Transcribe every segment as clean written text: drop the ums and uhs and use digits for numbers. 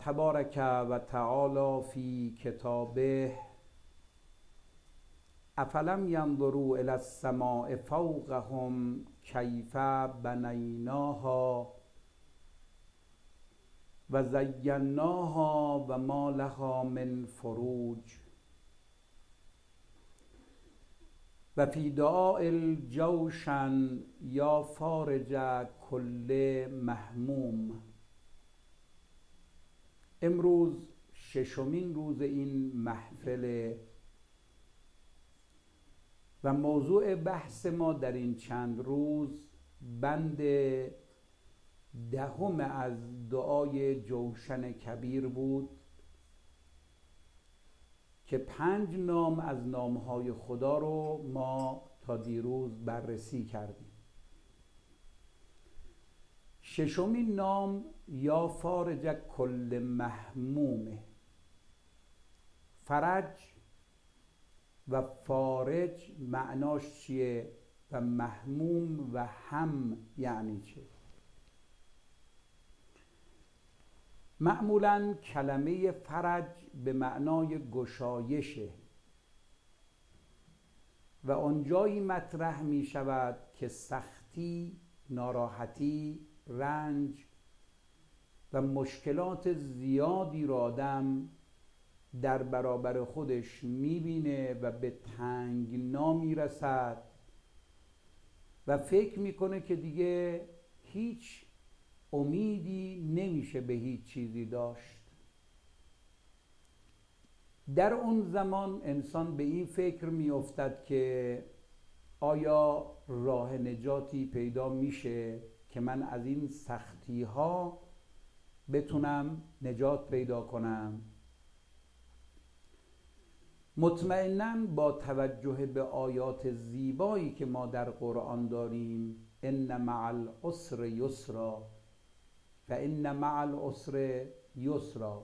تبارک و تعالی فی کتابه افلم ینظروا الی السماء فوقهم کیف بنیناها و زیناها و ما لها من فروج و فی دعاء الجوشن یا فارج کل مهموم. امروز ششمین روز این محفل و موضوع بحث ما در این چند روز بند دهم از دعای جوشن کبیر بود که 5 نام از نامهای خدا رو ما تا دیروز بررسی کردیم. ششمین نام یا فارج کل مهمومه. فرج و فارج معناش چیه و مهموم و هم یعنی چه؟ معمولاً کلمه فرج به معنای گشایشه و آنجایی مطرح می شود که سختی، ناراحتی، رنج و مشکلات زیادی را آدم در برابر خودش میبینه و به تنگنا میرسد و فکر میکنه که دیگه هیچ امیدی نمیشه به هیچ چیزی داشت. در اون زمان انسان به این فکر میافتد که آیا راه نجاتی پیدا میشه که من از این سختی ها بتونم نجات پیدا کنم؟ مطمئناً با توجه به آیات زیبایی که ما در قرآن داریم، ان مع العسر یسرا فان مع العسر یسرا،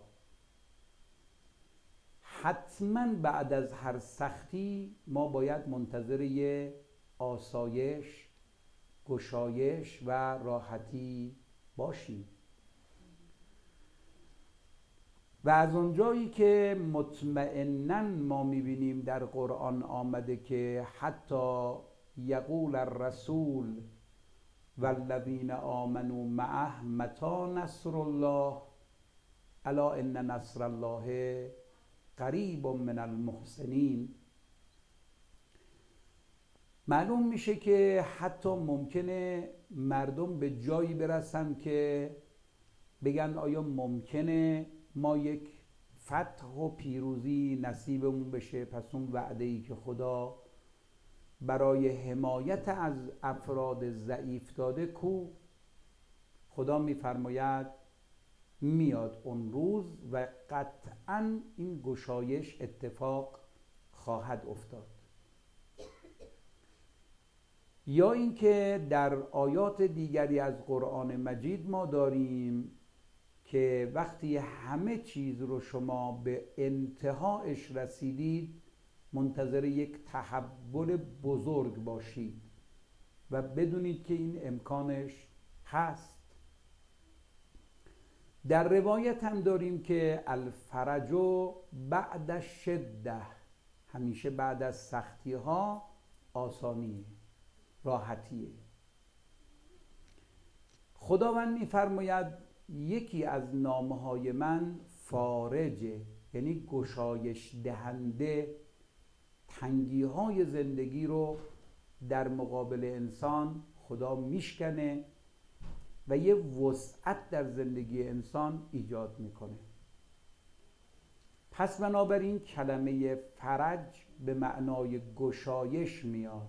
حتما بعد از هر سختی ما باید منتظر یه آسایش، گشایش و راحتی باشیم. و از اونجایی که مطمئناً ما میبینیم در قرآن آمده که حتی یقول الرسول والذین آمنوا معه متی نصر الله الا ان نصر الله قریب من المحسنین، معلوم میشه که حتی ممکنه مردم به جایی برسن که بگن آیا ممکنه ما یک فتح و پیروزی نصیبمون بشه؟ پس اون وعده‌ای که خدا برای حمایت از افراد ضعیف داده کو؟ خدا میفرماید میاد اون روز و قطعاً این گشایش اتفاق خواهد افتاد. یا اینکه در آیات دیگری از قرآن مجید ما داریم که وقتی همه چیز رو شما به انتهاش رسیدید منتظر یک تحول بزرگ باشید و بدونید که این امکانش هست. در روایت هم داریم که الفرج بعد الشده، همیشه بعد از سختی ها آسانیه، راحتیه. خداوند می‌فرماید یکی از نامهای من فارجه، یعنی گشایش دهنده تنگی های زندگی رو در مقابل انسان خدا میشکنه و یه وسعت در زندگی انسان ایجاد میکنه. پس بنابراین کلمه فرج به معنای گشایش میاد.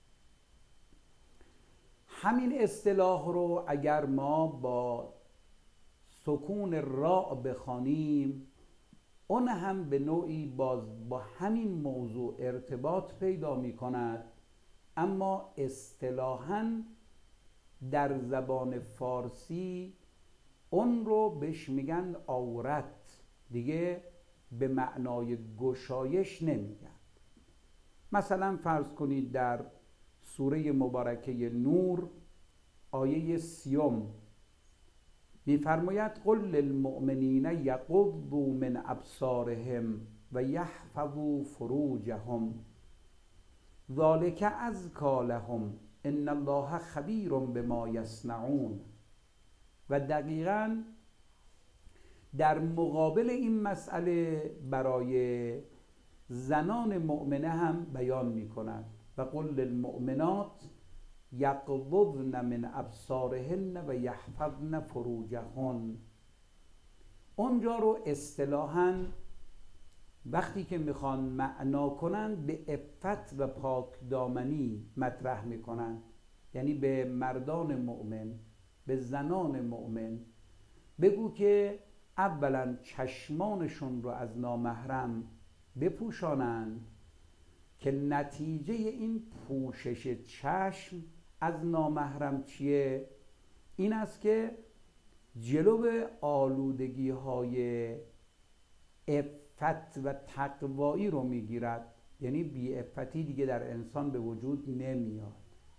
همین اصطلاح رو اگر ما با سکون راء بخوانیم، اون هم به نوعی باز با همین موضوع ارتباط پیدا می کند، اما اصطلاحاً در زبان فارسی اون رو بهش میگن عورت، دیگه به معنای گشایش نمیگن. مثلا فرض کنید در سوره مبارکه نور آیه 30 میفرماید قل للمؤمنین یغضوا من ابصارهم و یحفظوا فروجهم ذلک ازکی لهم ان الله خبیر بما یصنعون. و دقیقاً در مقابل این مسئله برای زنان مؤمنه هم بیان می کند و قل للمؤمنات یغضضن من ابصارهن و یحفظن فروجهن. اونجا رو اصطلاحاً وقتی که میخوان معنا کنن به عفت و پاک دامنی مطرح میکنن، یعنی به مردان مؤمن، به زنان مؤمن بگو که اولا چشمانشون رو از نامحرم بپوشانند که نتیجه این پوشش چشم از نامحرم چیه؟ این است که جلو آلودگی های عفت و تقوایی رو میگیرد، یعنی بی عفتی دیگه در انسان به وجود نمیاد.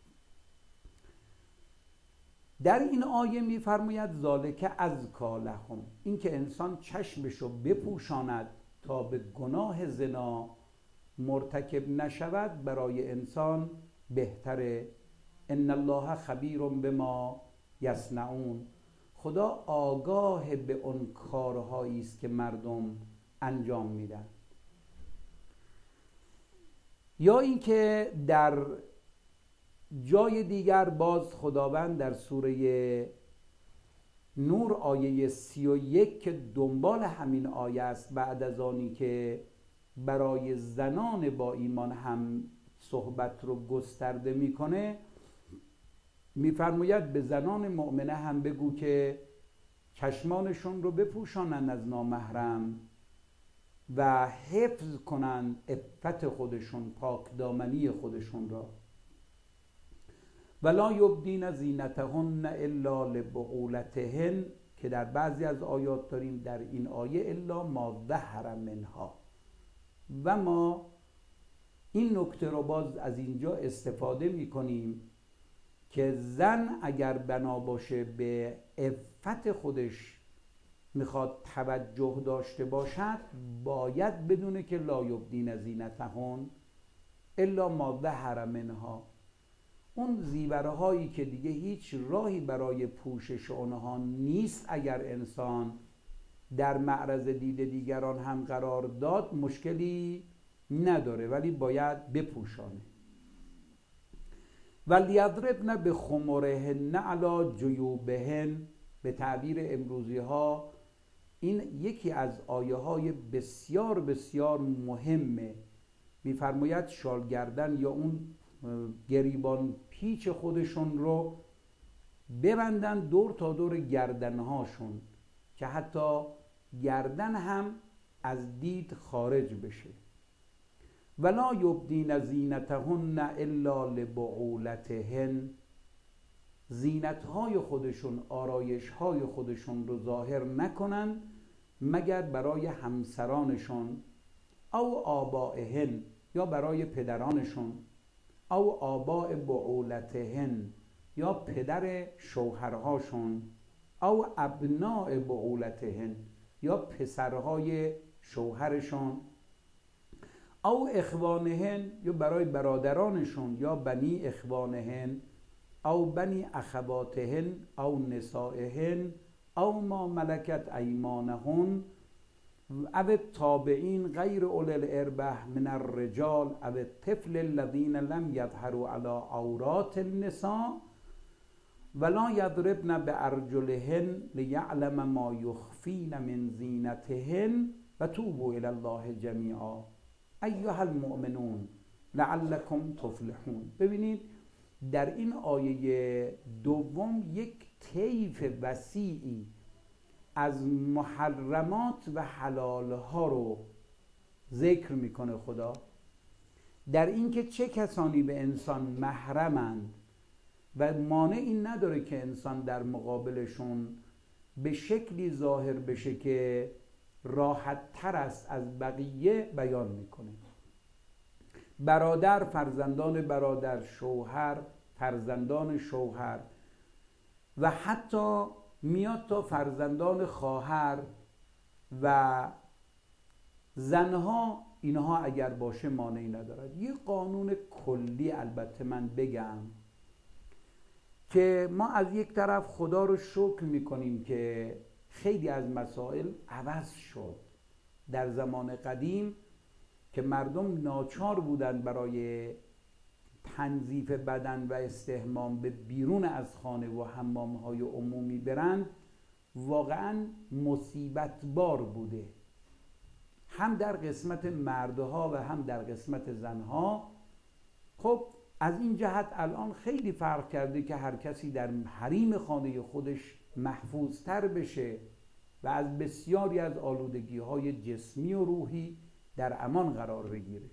در این آیه میفرماید ذالک ازکی لهم، این که انسان چشمشو بپوشاند تا به گناه زنا مرتکب نشود برای انسان بهتره. ان الله خبیر بما یصنعون، خدا آگاه به اون کارهایی است که مردم انجام میدن. یا اینکه در جای دیگر باز خداوند در سوره نور آیه 31 که دنبال همین آیه است، بعد از آنی که برای زنان با ایمان هم صحبت رو گسترده میکنه، میفرماید به زنان مؤمنه هم بگو که چشمانشون رو بپوشانن از نامحرم و حفظ کنن عفت خودشون، پاک دامنی خودشون را. ولا یبدین زینتهن الا لبعولتهن، که در بعضی از آیات داریم در این آیه الا ما ظهر منها. و ما این نکته رو باز از اینجا استفاده می کنیم که زن اگر بنا باشه به عفت خودش میخواد توجه داشته باشد، باید بدونه که لا یبدین زینتهن الا ما ظهر منها، اون زیوره هایی که دیگه هیچ راهی برای پوشش اونها نیست، اگر انسان در معرض دید دیگران هم قرار داد مشکلی نداره، ولی باید بپوشانه. ولیضربن بخمرهن علی جیوبهن، به تعبیر امروزی ها این یکی از آیه های بسیار بسیار مهمه. میفرماید شالگردن یا اون گریبان پیچ خودشون رو ببندن دور تا دور گردنهاشون که حتی گردن هم از دید خارج بشه. ولا یبدین زینتهن الا لبعولتهن، زینتهای خودشون، آرایشهای خودشون رو ظاهر نکنن مگر برای همسرانشون، او آبائهن، یا برای پدرانشون، او آباء بعولتهن، یا پدر شوهرهاشون، او ابناء بعولتهن، یا پسرهای شوهرشون، او اخوانهن، یا برای برادرانشون، یا بنی اخوانهن، او بنی اخواتهن، او نسائهن، او ما ملکت ایمانهن، او التابعین غیر اولی الاربه من الرجال، او الطفل الذین لم یظهروا علی عورات النساء، ولا یضربن بارجلهن لیعلم ما یخفین من زینتهن و توبوا الی الله جمیعا ایها المؤمنون لعلکم تفلحون. ببینید در این آیه دوم یک طیف وسیعی از محرمات و حلالها رو ذکر میکنه خدا، در اینکه چه کسانی به انسان محرمند و مانعی نداره که انسان در مقابلشون به شکلی ظاهر بشه که راحت تر است از بقیه بیان میکنه. برادر، فرزندان برادر، شوهر، فرزندان شوهر و حتی میاد تا فرزندان خواهر و زنها، اینها اگر باشه مانعی ندارد. یه قانون کلی البته من بگم که ما از یک طرف خدا رو شکر میکنیم که خیلی از مسائل عوض شد. در زمان قدیم که مردم ناچار بودن برای تنظیف بدن و استحمام به بیرون از خانه و حمام‌های عمومی برند، واقعاً مصیبت بار بوده، هم در قسمت مردها و هم در قسمت زنها. خب از این جهت الان خیلی فرق کرده که هر کسی در حریم خانه خودش محفوظ تر بشه و از بسیاری از آلودگی‌های جسمی و روحی در امان قرار بگیره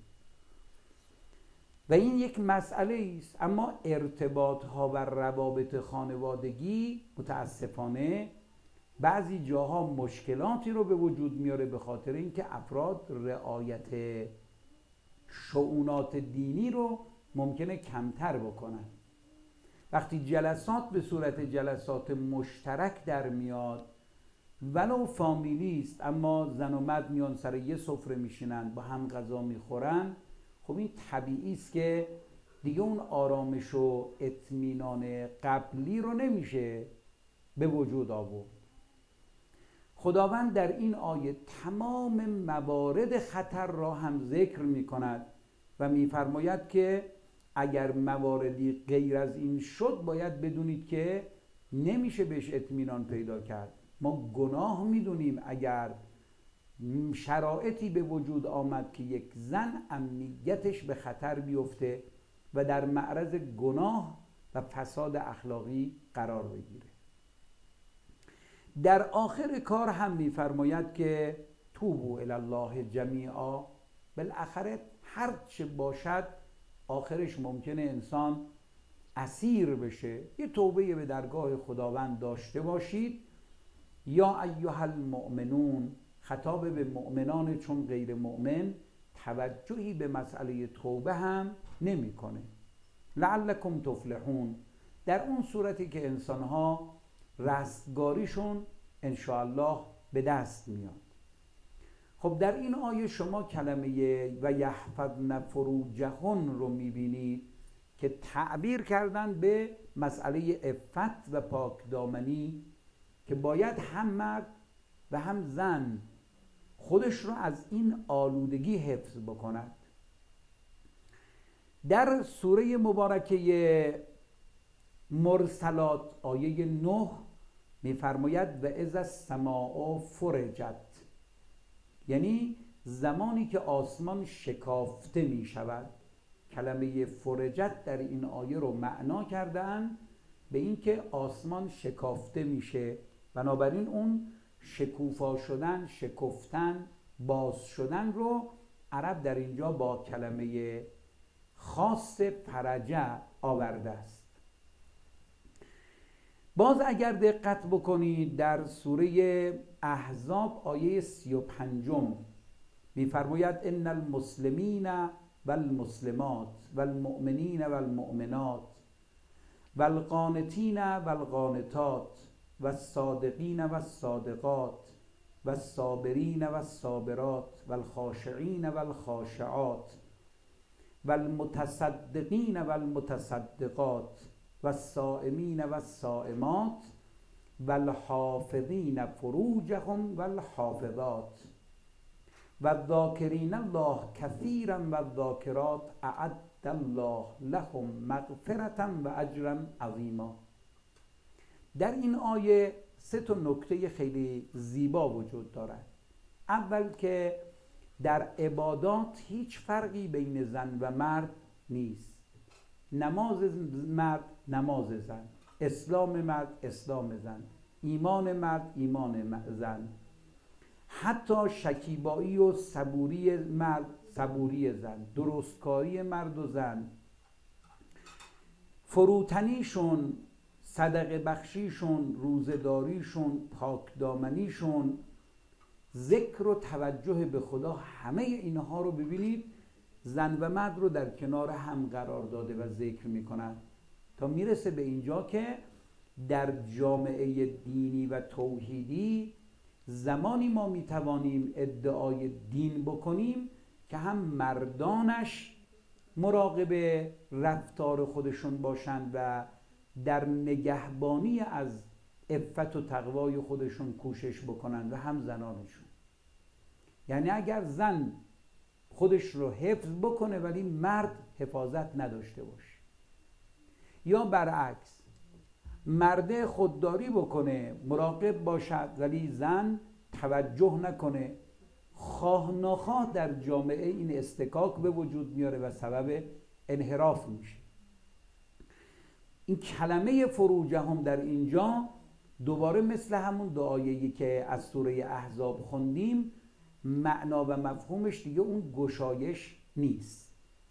و این یک مسئله است. اما ارتباط‌ها و روابط خانوادگی متاسفانه بعضی جاها مشکلاتی رو به وجود میاره به خاطر اینکه افراد رعایت شؤونات دینی رو ممکنه کمتر بکنن. وقتی جلسات به صورت جلسات مشترک در میاد، ولو فامیلی است اما زن و مرد میان سر یه سفره میشینن با هم غذا میخورن، خب این طبیعی است که دیگه اون آرامش و اطمینان قبلی رو نمیشه به وجود آورد. خداوند در این آیه تمام موارد خطر را هم ذکر می کند و می فرماید که اگر مواردی غیر از این شد باید بدونید که نمیشه بهش اطمینان پیدا کرد. ما گناه میدونیم اگر شرایطی به وجود آمد که یک زن امنیتش به خطر بیفته و در معرض گناه و فساد اخلاقی قرار بگیره. در آخر کار هم می‌فرماید که توبوا الی الله جمیعا، بالاخره هر چه باشد آخرش ممکنه انسان اسیر بشه. یه توبه به درگاه خداوند داشته باشید. یا ایها المؤمنون، خطاب به مؤمنان، چون غیر مؤمن توجهی به مسئله توبه هم نمی‌کنه. لعلکم تفلحون، در اون صورتی که انسان‌ها رستگاریشون انشاءالله به دست میاد. خب در این آیه شما کلمه و یحفظن فروجهن رو میبینید که تعبیر کردن به مسئله عفت و پاکدامنی که باید هم مرد و هم زن خودش رو از این آلودگی حفظ بکند. در سوره مبارکه مرسلات آیه 9 میفرماید و اذا السماء فرجت، یعنی زمانی که آسمان شکافته می شود. کلمه فرجت در این آیه رو معنا کردن به این که آسمان شکافته میشه، بنابراین اون شکوفا شدن، شکفتن، باز شدن رو عرب در اینجا با کلمه خاص فرجه آورده است. باز اگر دقت بکنید در سوره احزاب آیه 35 می‌فرماید ان المسلمین والمسلمات والمؤمنین والمؤمنات والقانتین والقانتات والصادقین والصادقات والصابرین والصابرات والخاشعین والخاشعات والمتصدقین والمتصدقات والصائمین والصائمات والحافظین فروجهم والحافظات والذاکرین الله کثیرا والذاکرات اعد الله لهم مغفرة و اجرا عظیما. در این آیه سه تا نکته خیلی زیبا وجود دارد. اول که در عبادات هیچ فرقی بین زن و مرد نیست. نماز مرد نماز زن، اسلام مرد اسلام زن، ایمان مرد ایمان زن، حتی شکیبایی و صبوری مرد صبوری زن، درستکاری مرد و زن، فروتنیشون، صدقه بخشیشون، روزداریشون، پاکدامنیشون، ذکر و توجه به خدا، همه اینها رو ببینید زن و مرد رو در کنار هم قرار داده و ذکر میکنن تا میرسه به اینجا که در جامعه دینی و توحیدی زمانی ما میتوانیم ادعای دین بکنیم که هم مردانش مراقب رفتار خودشون باشند و در نگهبانی از عفت و تقوای خودشون کوشش بکنند و هم زنانشون. یعنی اگر زن خودش رو حفظ بکنه ولی مرد حفاظت نداشته باشه، یا برعکس مرد خودداری بکنه مراقب باشد ولی زن توجه نکنه، خواه ناخواه در جامعه این استکاک به وجود میاره و سبب انحراف میشه. این کلمه فروجهم در اینجا دوباره مثل همون دعایه‌ای که از سوره احزاب خوندیم، معنا و مفهومش دیگه اون گشایش نیست.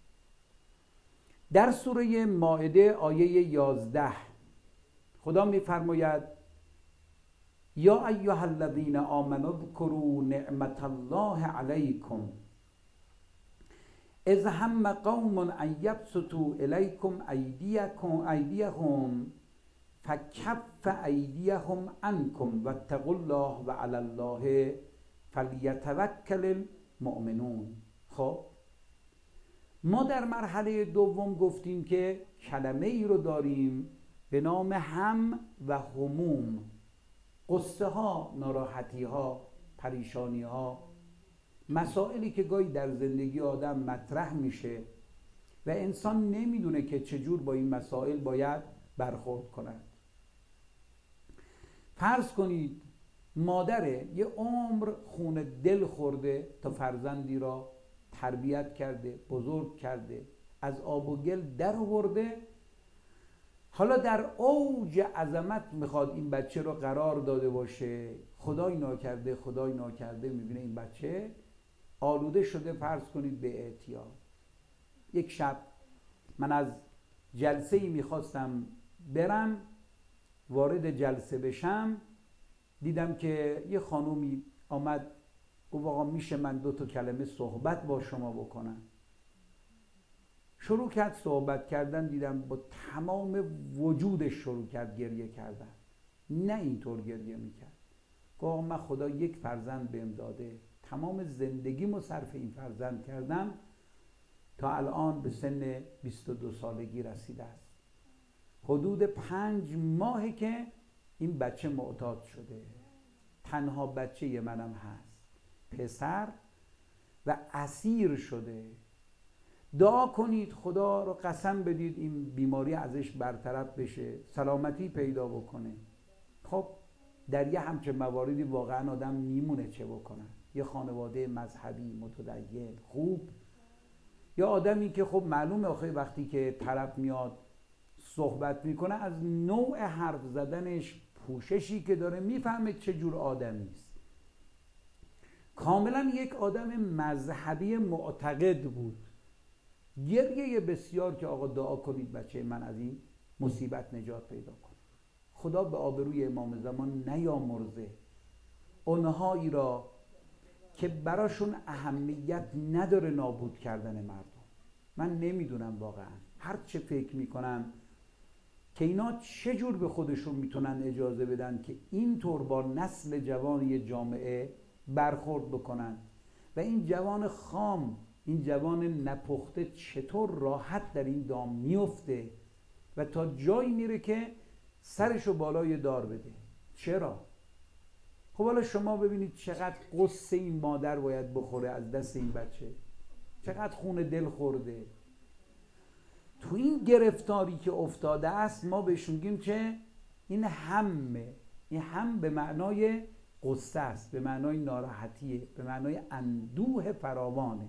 در سوره مائده آیه 11 خدا میفرماید یا ایها الذین آمنوا اذکروا نعمت الله علیکم اذ هم قوم ان یبسطوا الیکم ایدیهم فکف ایدیهم عنکم واتقوا الله وعلی الله فلیتوکل المؤمنون. خب ما در مرحله دوم گفتیم که کلمه ای رو داریم به نام هم و هموم، قصه ها، ناراحتی ها، پریشانی ها، مسائلی که گاهی در زندگی آدم مطرح میشه و انسان نمیدونه که چجور با این مسائل باید برخورد کند. فرض کنید مادره یه عمر خون دل خورده تا فرزندی را تربیت کرده، بزرگ کرده، از آب و گل در آورده، حالا در اوج عظمت میخواد این بچه رو قرار داده باشه، خدای ناکرده میبینه این بچه آلوده شده، فرض کنید به اعتیاد. یک شب من از جلسه ای میخواستم برم، وارد جلسه بشم، دیدم که یه خانومی آمد گفت آقا میشه من 2 کلمه صحبت با شما بکنم؟ شروع کرد صحبت کردن، دیدم با تمام وجودش شروع کرد گریه کردن. نه اینطور گریه میکرد، گفت من خدا یک فرزند بهم داده، تمام زندگیمو صرف این فرزند کردم، تا الان به سن 22 سالگی رسیده است، حدود 5 ماهه که این بچه معتاد شده، تنها بچه منم هست، پسر، و اسیر شده. دعا کنید خدا رو قسم بدید این بیماری ازش برطرف بشه، سلامتی پیدا بکنه. خب در یه همچه مواردی واقعا آدم میمونه چه بکنن. یه خانواده مذهبی متدین خوب، یا آدمی که خب معلومه آخه وقتی که طرف میاد صحبت میکنه از نوع حرف زدنش، پوششی که داره، میفهمه چه جور آدمی است. کاملا یک آدم مذهبی معتقد بود. گریه بسیار که آقا دعا کنید بچه من از این مصیبت نجات پیدا کنه. خدا به آبروی امام زمان نیامرزه اونهایی را که براشون اهمیت نداره نابود کردن مردم. من نمیدونم واقعا، هر چه فکر میکنم که اینا چجور به خودشون میتونن اجازه بدن که اینطور با نسل جوانی جامعه برخورد بکنن و این جوان خام، این جوان نپخته چطور راحت در این دام میفته و تا جایی میره که سرشو بالای دار بده. چرا؟ خب حالا شما ببینید چقدر قصه این مادر باید بخوره از دست این بچه، چقدر خون دل خورده. تو این گرفتاری که افتاده است ما بهش میگیم که این همه، این هم به معنای قصه است، به معنای ناراحتیه، به معنای اندوه فراوانه.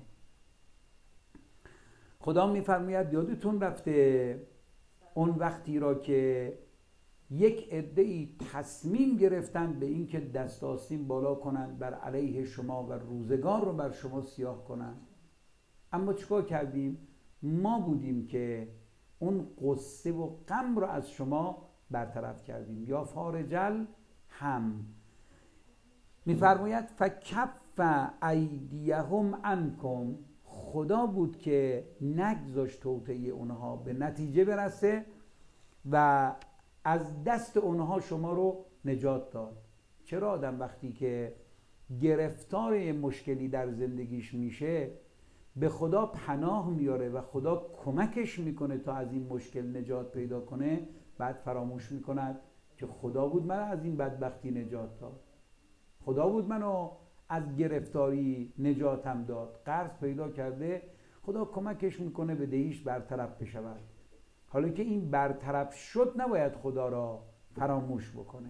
خدا میفرماید یادتون رفته اون وقتی را که یک عده‌ای تصمیم گرفتند به این که دست آستین بالا کنند بر علیه شما و روزگار رو بر شما سیاه کنند، اما چیکار کردیم؟ ما بودیم که اون قصه و غم رو از شما برطرف کردیم. یا فارجل هم میفرماید فکف ایدیهم عنکم، خدا بود که نگذاشت توطئه اونها به نتیجه برسه و از دست اونها شما رو نجات داد. چرا آدم وقتی که گرفتار مشکلی در زندگیش میشه به خدا پناه میاره و خدا کمکش میکنه تا از این مشکل نجات پیدا کنه، بعد فراموش میکند که خدا بود من از این بدبختی نجات داد، خدا بود منو از گرفتاری نجاتم داد، قرض پیدا کرده خدا کمکش میکنه به دهیش برطرف بشود. حالا که این برطرف شد نباید خدا را فراموش بکنه.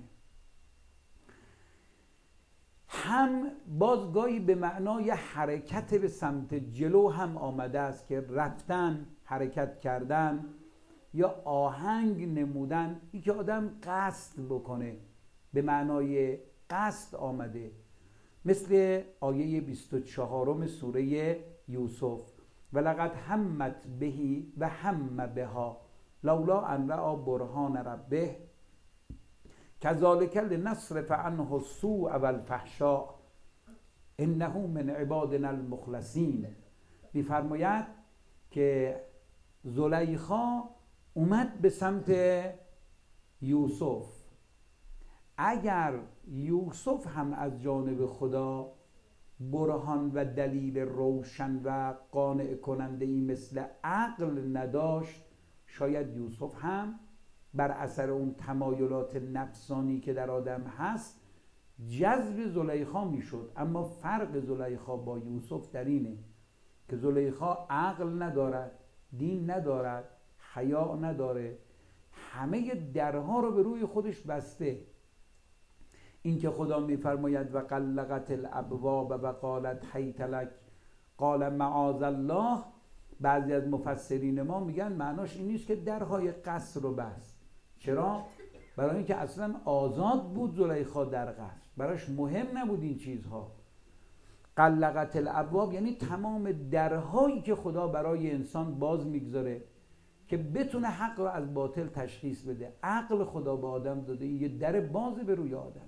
هم بازگاهی به معنای حرکت به سمت جلو هم آمده است که رفتن، حرکت کردن یا آهنگ نمودن، این که آدم قصد بکنه، به معنای قصد آمده. مثل آیه 24 سوره یوسف، ولقد همت بهی و هم بها لولا ان رأى برهان ربه کذالک لنصرف عنه السوء والفحشاء انه من عبادنا المخلصین. می‌فرماید که زلیخا اومد به سمت یوسف. اگر یوسف هم از جانب خدا برهان و دلیل روشن و قانع کننده ای مثل عقل نداشت، شاید یوسف هم بر اثر اون تمایلات نفسانی که در آدم هست جذب زلیخا میشد. اما فرق زلیخا با یوسف در اینه که زلیخا عقل ندارد، دین ندارد، حیا نداره، همه درها رو به روی خودش بسته. این که خدا میفرماید و غلقت الابواب و قالت حیت لک قال معاذ الله، بعضی از مفسرین ما میگن معناش این نیست که درهای قصر رو بست. چرا؟ برای اینکه اصلا آزاد بود زلیخا در قصر، براش مهم نبود این چیزها. غلقت الابواب یعنی تمام درهایی که خدا برای انسان باز میگذاره که بتونه حق رو از باطل تشخیص بده. عقل خدا به آدم داده، یه در باز به روی آدمه.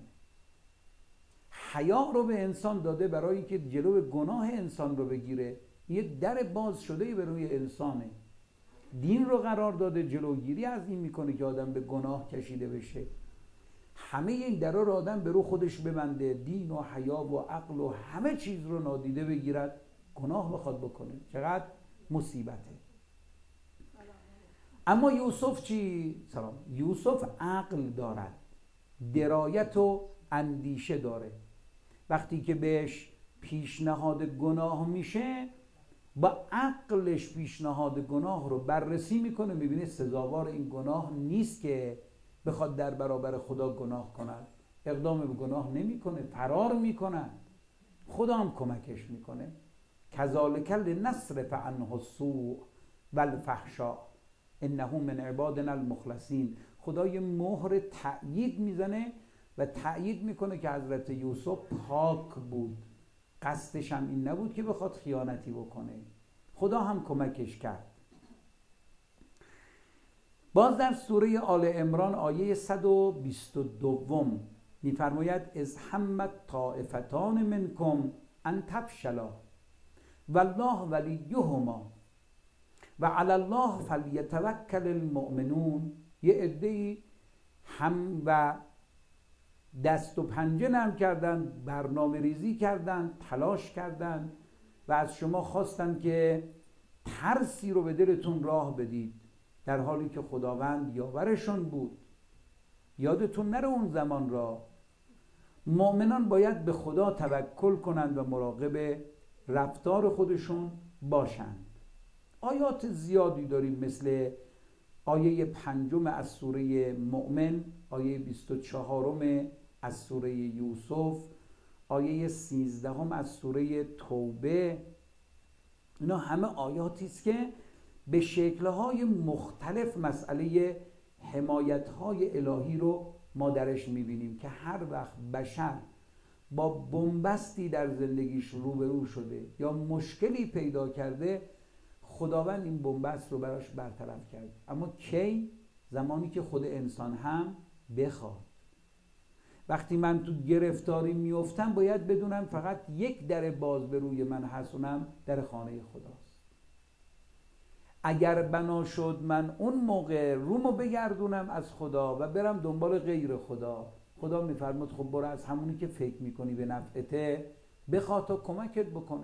حیا رو به انسان داده برای اینکه جلو گناه انسان رو بگیره، یه در باز شده به روی انسانه. دین رو قرار داده جلوگیری از این میکنه که آدم به گناه کشیده بشه. همه این درها رو آدم به رو خودش ببنده، دین و حیا و عقل و همه چیز رو نادیده بگیرد، گناه بخواد بکنه. چقدر مصیبته. اما یوسف چی؟ سلام. یوسف عقل دارد، درایت و اندیشه داره. وقتی که بهش پیشنهاد گناه میشه با عقلش پیشنهاد گناه رو بررسی میکنه، میبینه سزاوار این گناه نیست که بخواد در برابر خدا گناه کند، اقدام به گناه نمیکنه، فرار میکنه، خدا هم کمکش میکنه. کذالک لنصرف عنه السوء والفحشاء انه من عبادنا المخلصین. خدا یه مهر تأیید میزنه و تأیید میکنه که حضرت یوسف پاک بود، قصدش هم این نبود که بخواد خیانتی بکنه، خدا هم کمکش کرد. باز در سوره آل عمران آیه 122 میفرماید اذ همت طائفتان منکم ان تفشلا والله ولیهما و علی الله فلیتوکل المؤمنون. یه عده‌ای هم و دست و پنجه نرم کردن، برنامه ریزی کردن، تلاش کردن و از شما خواستن که ترسی رو به دلتون راه بدید، در حالی که خداوند یاورشون بود. یادتون نره اون زمان را. مؤمنان باید به خدا توکل کنند و مراقب رفتار خودشون باشند. آیات زیادی داریم مثل آیه 5 از سوره مؤمن، آیه 24 از سوره یوسف، آیه 13 از سوره توبه. اینا همه آیاتی است که به شکل‌های مختلف مسئله حمایت‌های الهی رو ما درش می‌بینیم که هر وقت بشر با بنبستی در زندگیش روبرو شده یا مشکلی پیدا کرده، خداوند این بنبست رو براش برطرف کرد. اما کی؟ زمانی که خود انسان هم بخواد. وقتی من تو گرفتاری میافتم باید بدونم فقط یک در باز به روی من هست، اونم در خانه خداست. اگر بنا شد من اون موقع رومو بگردونم از خدا و برم دنبال غیر خدا، خدا میفرماد خب برو از همونی که فکر میکنی به نفعته بخواه تا کمکت بکنه.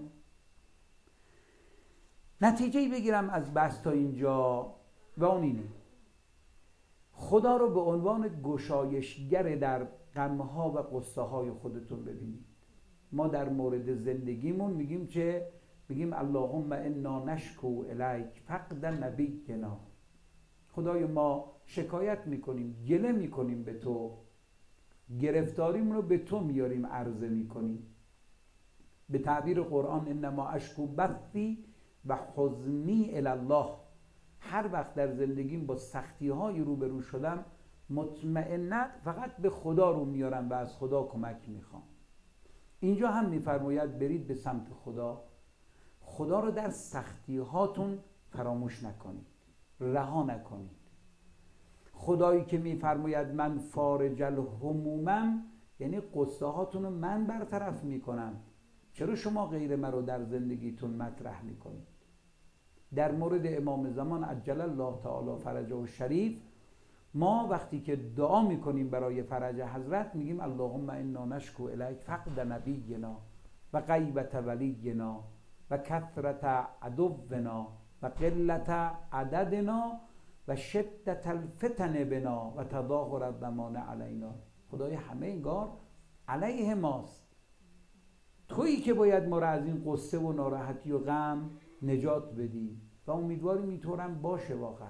نتیجه‌ای بگیرم از بحث تا اینجا و اون اینه: خدا رو به عنوان گشایشگر در غمها و غصه های خودتون ببینید. ما در مورد زندگیمون میگیم اللهم انا نشکو الیک فقد نبینا. خدای ما شکایت میکنیم، گله میکنیم به تو، گرفتاریمون رو به تو میاریم، عرضه میکنیم. به تعبیر قرآن انما اشکو بثی و حزنی الی الله. هر وقت در زندگیم با سختی های روبرو شدم، مطمئنا فقط به خدا رو میارم و از خدا کمک میخوام. اینجا هم میفرماید برید به سمت خدا. خدا رو در سختی هاتون فراموش نکنید، رها نکنید. خدایی که میفرماید من فارج الهمومم، یعنی قصه هاتون رو من برطرف میکنم. چرا شما غیر من رو در زندگیتون مطرح میکنید؟ در مورد امام زمان عجل الله تعالی فرجه الشریف، ما وقتی که دعا میکنیم برای فرج حضرت میگیم اللهم انا نشکو الیک فقد نبینا و غیبت ولینا و کثرت عدونا و قلت عددنا و شدت الفتن بنا و تظاهر الزمان علینا. خدای همه انگار علیه ماست. تویی که باید ما را از این قصه و ناراحتی و غم نجات بدی و امیدواریم اینطورم باشه. واقعا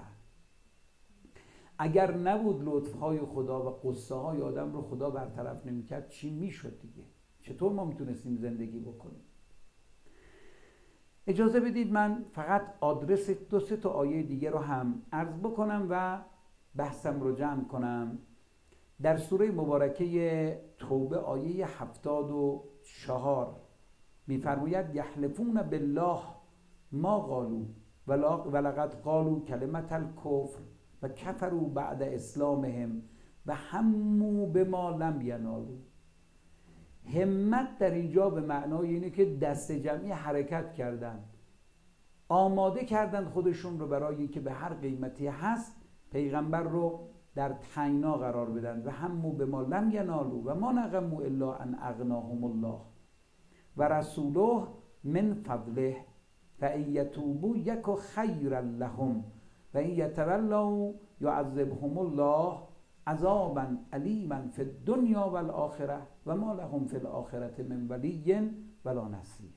اگر نبود لطفهای خدا و قصه های آدم رو خدا برطرف نمیکرد چی میشد دیگه؟ چطور ما میتونستیم زندگی بکنیم؟ اجازه بدید من فقط آدرس 2-3 تا آیه دیگه رو هم عرض بکنم و بحثم رو جمع کنم. در سوره مبارکه توبه آیه 74 میفرماید یحلفون بالله ما قالوا ولقد قالوا کلمة الکفر و کفروا بعد اسلامهم و هموا بما لم ینالوا. همت در اینجا به معنای اینه که دست جمعی حرکت کردن، آماده کردن خودشون رو برای اینکه به هر قیمتی هست پیغمبر رو در تنگنا قرار بدن. و هموا بما لم ینالوا و ما نقموا الا ان اغناهم الله و رسوله من فضله فان یتوبوا یک خیرا لهم و ان یتولوا یعذبهم الله عذابا علیما فی الدنیا و الاخره و ما لهم فی الاخره من ولی ولا نصیر.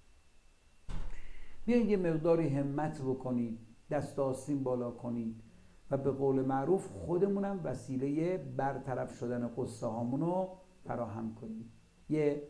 بیایید یه مقداری همت بکنید، دست آستین بالا کنید و به قول معروف خودمونم وسیله برطرف شدن قصه هامونو فراهم کنید. یه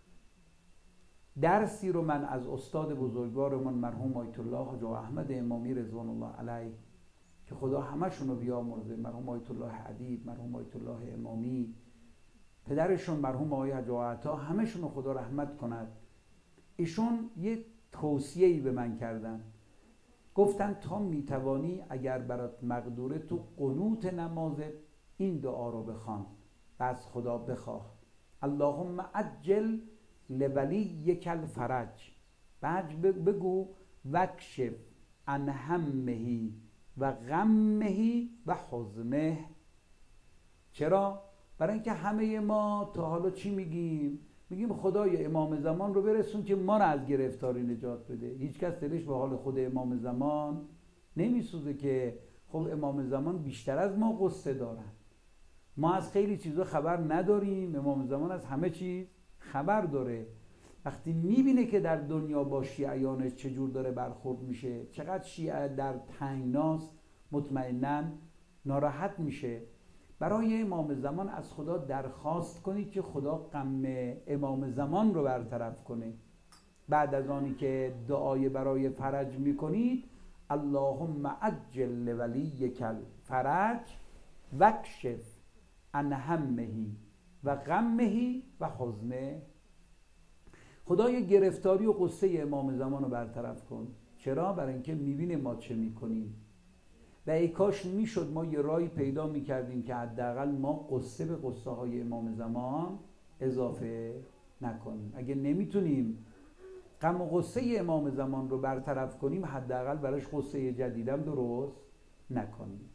درسی رو من از استاد بزرگوارمون مرحوم آیت الله حاج احمد امامی رضوان الله علیه که خدا همشون رو بیامرزه، مرحوم آیت الله ادیب، مرحوم آیت الله امامی، پدرشون مرحوم آقای حاج عطا، همشون رو خدا رحمت کند. ایشون یه توصیه‌ای به من کردن، گفتن تا میتوانی اگر برات مقدوره تو قنوت نمازت این دعا رو بخوان و از خدا بخواه اللهم عجل لولیک الفرج. بعد بگو وکشف عن همه و غمه و حزنه. چرا؟ برای اینکه همه ما تا حالا چی میگیم؟ میگیم خدای امام زمان رو برسون که ما رو از گرفتاری نجات بده. هیچ کس دلش به حال خود امام زمان نمیسوزه که خب امام زمان بیشتر از ما قصه دارن. ما از خیلی چیزا خبر نداریم، امام زمان از همه چیز خبر داره. وقتی میبینه که در دنیا با شیعیانش چجور داره برخورد میشه، چقدر شیعه در تنگناست، مطمئناً ناراحت میشه. برای امام زمان از خدا درخواست کنید که خدا غم امام زمان رو برطرف کنه. بعد از آنی که دعای برای فرج میکنید اللهم عجل لولیک الفرج وکشف عن همه و غمه و حزنه. خدای گرفتاری و قصه امام زمان رو برطرف کن. چرا؟ برای اینکه میبینه ما چه میکنیم و ای کاش میشد ما یه راهی پیدا میکردیم که حداقل ما قصه به قصه های امام زمان اضافه نکنیم. اگه نمیتونیم غم و غصه امام زمان رو برطرف کنیم، حداقل براش غصه جدیدم درست نکنیم.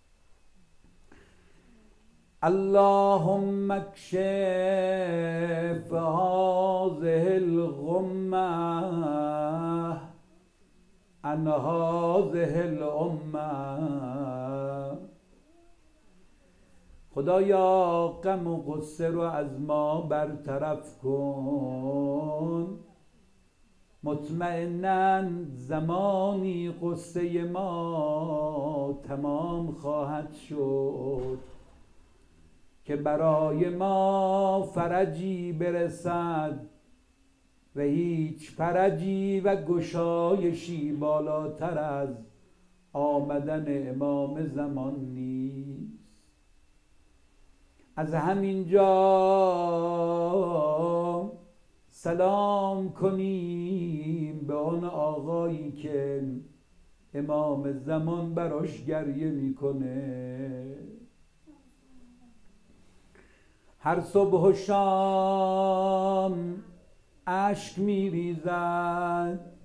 اللهم اکشف هذه الغمة عن هذه الامة. خدایا غم و غصه رو از ما برطرف کن. مطمئناً زمانی غصه ما تمام خواهد شد که برای ما فرجی برسد و هیچ فرجی و گشایشی بالاتر از آمدن امام زمان نیست. از همینجا سلام کنیم به آن آقایی که امام زمان براش گریه میکنه. هر صبح و شام اشک میریزد